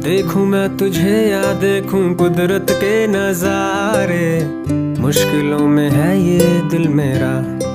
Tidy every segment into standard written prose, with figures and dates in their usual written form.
देखूं मैं तुझे या देखूं कुदरत के नजारे, मुश्किलों में है ये दिल मेरा।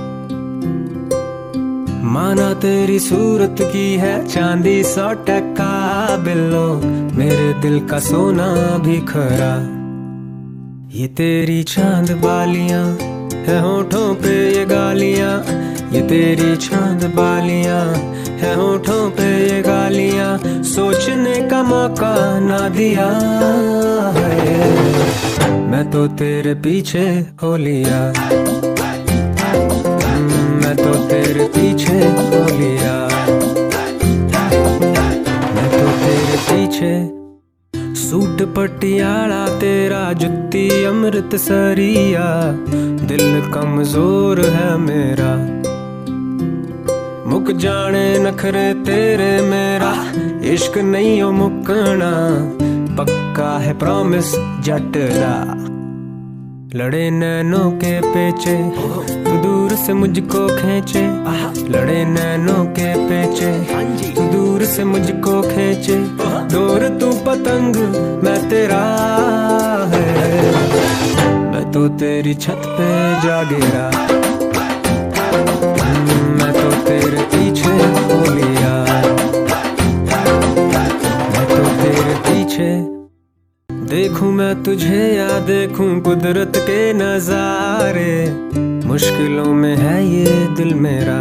माना तेरी सूरत की है चांदी 100% बिल्लो, मेरे दिल का सोना भी खरा। ये तेरी चांद बालियां है होठों पे ये गालियां, ये तेरी चांद बालियां है होठों पे ये गालियां, सोचने का मौका ना दिया है। मैं तो तेरे पीछे हो लिया, मैं तो तेरे पीछे हो लिया, मैं तो तेरे पीछे। सूट पटियाला तेरा जुत्ती अमृतसरिया, दिल कमजोर है मेरा। मुक जाने नखरे तेरे मेरा, इश्क नहीं हो मुकना, पक्का है प्रॉमिस जट दा। लड़े नैनों के पेचे तू दूर से मुझको खींचे, लड़े नैनों के पेचे तू दूर से मुझको खींचे। दूर तू पतंग मैं तेरा है, मैं तो तेरी छत पे जा गिरा, मैं तो तेरे पीछे हो लिया, मैं तो तेरे पीछे। देखूं मैं तुझे या देखूं कुदरत के नजारे, मुश्किलों में है ये दिल मेरा।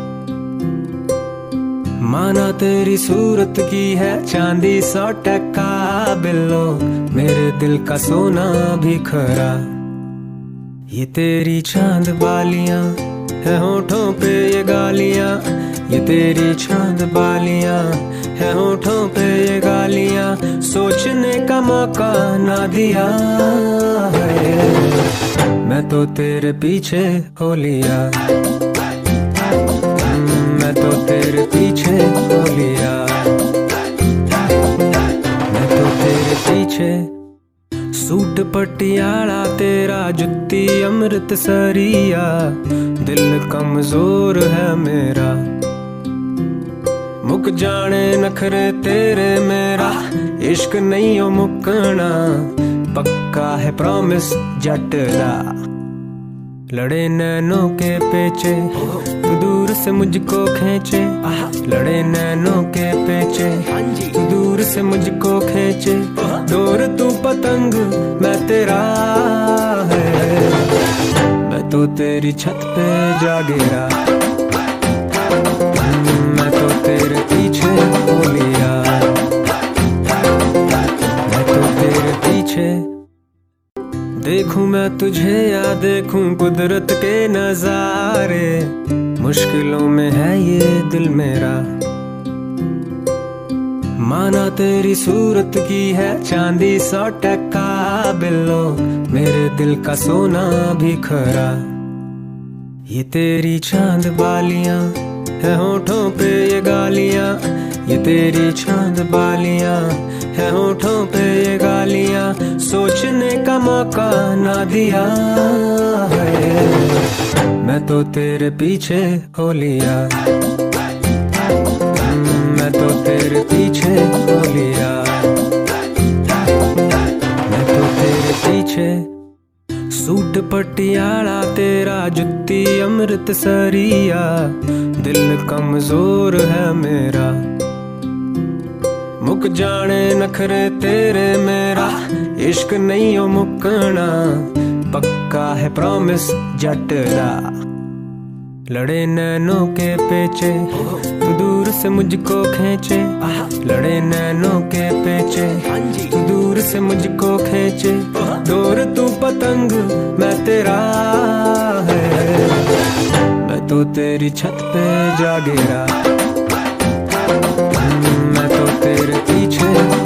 माना तेरी सूरत की है चांदी 100% बिल्लो, मेरे दिल का सोना भी खरा। ये तेरी चांद बालियां है होठों पे ये गालियां, ये तेरी चांद बालियां है होठों पे ये गालियां, सोचने का मौका ना दिया है। मैं तो तेरे पीछे हो लिया, मैं तो तेरे पीछे हो लिया, मैं तो तेरे पीछे। सूट पटियाला तेरा जुत्ती अमृतसरिया, दिल कमजोर है मेरा। मुक जाने नखरे तेरे मेरा, इश्क नहीं हो मुकना, पक्का है प्रॉमिस जट दा। लड़े नैनों के पेचे तू दूर से मुझको खींचे, लड़े नैनों के पेचे तू दूर से मुझको खींचे। दूर तू पतंग मैं तेरा है, मैं तो तेरी छत पे जा गिरा, मैं तो तेरे पीछे हो लिया, मैं तो तेरे पीछे। देखूं मैं तुझे या देखूं कुदरत के नजारे, मुश्किलों में है ये दिल मेरा। माना तेरी सूरत की है चांदी 100% बिल्लो, मेरे दिल का सोना भी खरा। ये तेरी चांद बालियां है होठों पे ये गालियां, ये तेरी चांद बालियां है होठों पे ये गालियां, सोचने का मौका ना दिया है। मैं तो तेरे पीछे हो लिया, मैं तो तेरे पीछे हो लिया, मैं तो तेरे पीछे। सूट पटियाला तेरा जुत्ती अमृतसरिया, दिल कमजोर है मेरा। मुक जाने नखरे तेरे मेरा, इश्क नहीं हो मुकना, पक्का है प्रॉमिस जट दा। लड़े नैनों के पेचे तू दूर से मुझको खींचे, लड़े नैनों के पेचे तू दूर से मुझको खींचे। दूर तू पतंग मैं तेरा है, मैं तो तेरी छत पे जा गिरा, मैं तो तेरे पीछे